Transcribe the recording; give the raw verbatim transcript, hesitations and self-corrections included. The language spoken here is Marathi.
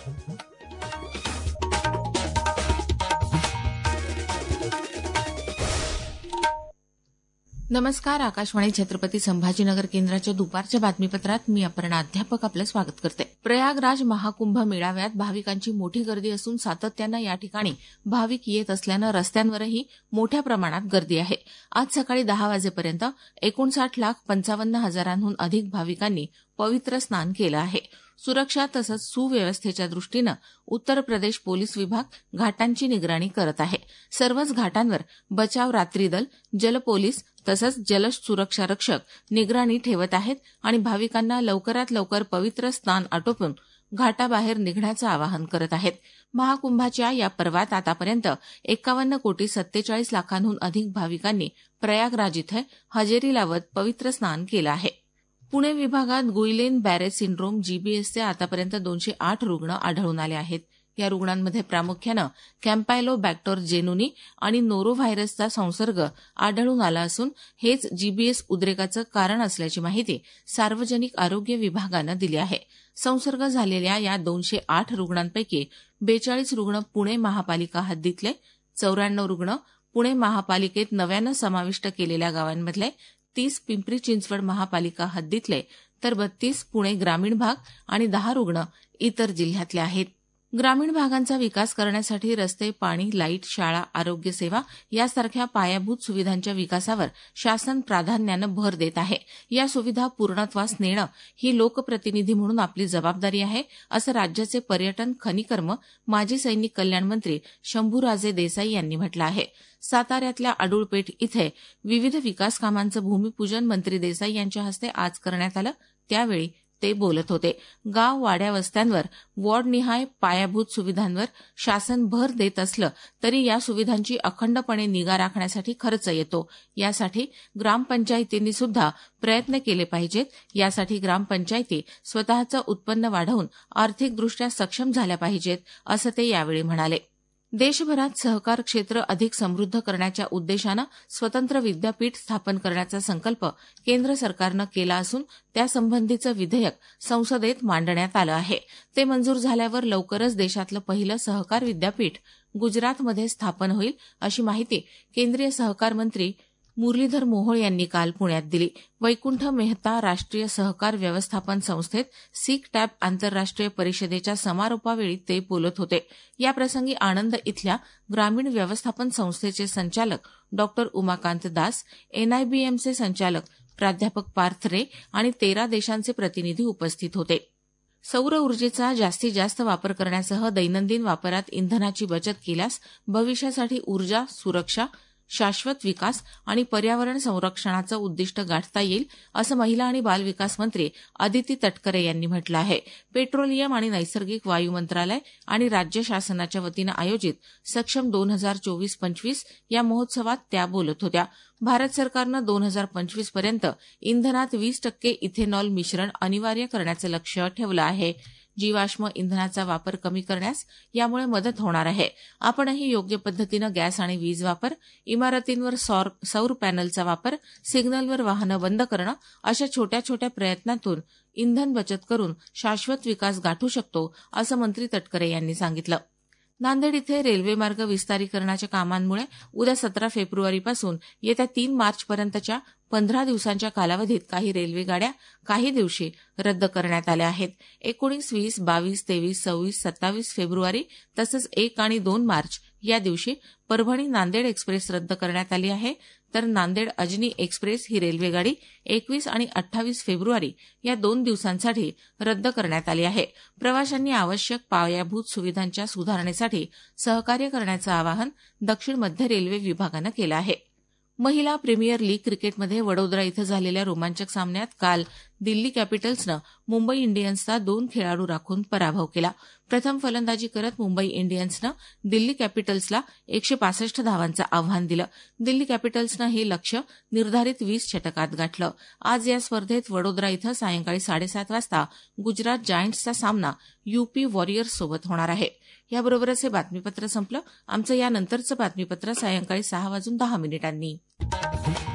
नमस्कार. आकाशवाणी छत्रपती संभाजीनगर केंद्राच्या दुपारच्या बातमीपत्रात मी अपर्णा अध्यापक आपलं स्वागत करते. प्रयागराज महाकुंभ मेळाव्यात भाविकांची मोठी गर्दी असून सातत्यानं या ठिकाणी भाविक येत असल्यानं रस्त्यांवरही मोठ्या प्रमाणात गर्दी आहे. आज सकाळी दहा वाजेपर्यंत एकोणसाठ लाख पंचावन्न हजारांहून अधिक भाविकांनी पवित्र स्नान केलं आहे. सुरक्षा तसंच सुव्यवस्थेच्या दृष्टीनं उत्तर प्रदेश पोलीस विभाग घाटांची निगराणी करत आहे. सर्वच घाटांवर बचाव रात्री दल, जलपोलीस तसंच जल सुरक्षा रक्षक निगराणी ठेवत आहेत आणि भाविकांना लवकरात लवकर पवित्र स्नान आटोपून घाटाबाहेर निघण्याचं आवाहन करत आहेत. महाकुंभाच्या या पर्वात आतापर्यंत एक्कावन्न कोटी सत्तेचाळीस लाखांहून अधिक भाविकांनी प्रयागराज इथं हजेरी लावत पवित्र स्नान केलं आहे. पुणे विभागात गुइलेन बॅरे सिंड्रोम जीबीएसचे आतापर्यंत दोनशे आठ रुग्ण आढळून आले आहेत. या रुग्णांमध्ये प्रामुख्यानं कॅम्पायलोबॅक्टर जेनुनी आणि नोरोव्हायरसचा संसर्ग आढळून आला असून हेच जीबीएस उद्रेकाचं कारण असल्याची माहिती सार्वजनिक आरोग्य विभागानं दिली आहे. संसर्ग झालेल्या या दोनशे आठ रुग्णांपैकी बेचाळीस रुग्ण पुणे महापालिका हद्दीतले, चौऱ्याण्णव रुग्ण पुणे महापालिकेत नव्यानं समाविष्ट केलेल्या गावांमधले, तीस पिंपरी चिंचवड महापालिका हद्दीतले तर बत्तीस पुणे ग्रामीण भाग आणि दहा रुग्ण इतर जिल्ह्यातले आहेत. ग्रामीण भागांचा विकास करण्यासाठी रस्ते, पाणी, लाईट, शाळा, आरोग्य सेवा यासारख्या पायाभूत सुविधांच्या विकासावर शासन प्राधान्यानं भर देत आहे. या सुविधा पूर्णत्वास नेणं ही लोकप्रतिनिधी म्हणून आपली जबाबदारी आहे, असं राज्याचे पर्यटन, खनिकर्म, माजी सैनिक कल्याण मंत्री शंभूराजे देसाई यांनी म्हटलं आहे. साताऱ्यातल्या अडुळपेठ इथे विविध विकास कामांचं भूमिपूजन मंत्री देसाई यांच्या हस्ते आज करण्यात आलं. त्यावेळी ते बोलत होते. गाव, वाड्या, वस्त्यांवर वॉर्डनिहाय पायाभूत सुविधांवर शासन भर देत असलं तरी या सुविधांची अखंडपणे निगा राखण्यासाठी खर्च येतो. यासाठी ग्रामपंचायतींनी सुद्धा प्रयत्न केले पाहिजेत. यासाठी ग्रामपंचायती स्वतःचं उत्पन्न वाढवून आर्थिकदृष्ट्या सक्षम झाल्या पाहिजेत, असं ते यावेळी म्हणाले. देशभरात सहकार क्षेत्र अधिक समृद्ध करण्याच्या उद्देशानं स्वतंत्र विद्यापीठ स्थापन करण्याचा संकल्प केंद्र सरकारनं केला असून त्यासंबंधीचं विधेयक संसदेत मांडण्यात आलं आहे. ते मंजूर झाल्यावर लवकरच देशातलं पहिलं सहकार विद्यापीठ गुजरातमध्ये स्थापन होईल, अशी माहिती केंद्रीय सहकार मंत्री मुरलीधर मोहोळ यांनी काल पुण्यात दिली. वैकुंठ मेहता राष्ट्रीय सहकार व्यवस्थापन संस्थेत सिकटॅब आंतरराष्ट्रीय परिषदेच्या समारोपावेळी ते बोलत होते. याप्रसंगी आणंद इथल्या ग्रामीण व्यवस्थापन संस्थेचे संचालक डॉक्टर उमाकांत दास, एनआयबीएमचे संचालक प्राध्यापक पार्थ रे आणि तेरा देशांचे प्रतिनिधी उपस्थित होते. सौर ऊर्जेचा जास्तीत जास्त वापर करण्यासह दैनंदिन वापरात इंधनाची बचत केल्यास भविष्यासाठी ऊर्जा सुरक्षा, शाश्वत विकास आणि पर्यावरण संरक्षणाचं उद्दिष्ट गाठता येईल, असं महिला आणि बालविकास मंत्री अदिती तटकरे यांनी म्हटलं आहे. पेट्रोलियम आणि नैसर्गिक वायू मंत्रालय आणि राज्य शासनाच्या वतीनं आयोजित सक्षम दोन हजार चोवीस पंचवीस या महोत्सवात त्या बोलत होत्या. भारत सरकारनं दोन हजार पंचवीस पर्यंत इंधनात वीस टक्के इथेनॉल मिश्रण अनिवार्य करण्याचं लक्ष्य ठेवलं आहे. जीवाश्म इंधनाचा वापर कमी करण्यास यामुळे मदत होणार आहे. आपणही योग्य पद्धतीनं गॅस आणि वीज वापर, इमारतींवर सौर सौर पॅनलचा वापर, सिग्नलवर वाहनं बंद करणं अशा छोट्या छोट्या प्रयत्नातून इंधन बचत करून शाश्वत विकास गाठू शकतो, असं मंत्री तटकरे यांनी सांगितलं. नांदेड इथे रेल्वेमार्ग विस्तारीकरणाच्या कामांमुळे उद्या सतरा फेब्रुवारीपासून येत्या तीन मार्चपर्यंतच्या पंधरा दिवसांच्या कालावधीत काही रेल्वेगाड्या काही दिवशी रद्द करण्यात आल्या आहेत. एकोणीस, वीस, बावीस, तेवीस, सव्वीस, सत्तावीस फेब्रुवारी तसंच एक आणि दोन मार्च या दिवशी परभणी नांदेड एक्सप्रेस रद्द करण्यात आली आहे. तर नांदेड अजनी एक्सप्रेस ही रेल्वेगाडी एकवीस आणि अठ्ठावीस फेब्रुवारी या दोन दिवसांसाठी रद्द करण्यात आली आहे. प्रवाशांनी आवश्यक पायाभूत सुविधांच्या सुधारणेसाठी सहकार्य करण्याचं आवाहन दक्षिण मध्य रेल्वे विभागानं केलं आहे. महिला प्रीमियर लीग क्रिकेटमध्ये वडोदरा इथं झालेल्या रोमांचक सामन्यात काल दिल्ली कॅपिटल्सनं मुंबई इंडियन्सचा दोन खेळाडू राखून पराभव केला. प्रथम फलंदाजी करत मुंबई इंडियन्सनं दिल्ली कॅपिटल्सला एकशे पासष्ट धावांचं आव्हान दिलं. दिल्ली कॅपिटल्सनं हे लक्ष्य निर्धारित वीस षटकात गाठलं. आज या स्पर्धेत वडोदरा इथं सायंकाळी साडेसात वाजता गुजरात जायंट्सचा सामना यूपी वॉरियर्ससोबत होणार आहे. याबरोबरच हे बातमीपत्र संपलं. आमचं यानंतरचं बातमीपत्र सायंकाळी सहा वाजून दहा मिनिटांनी.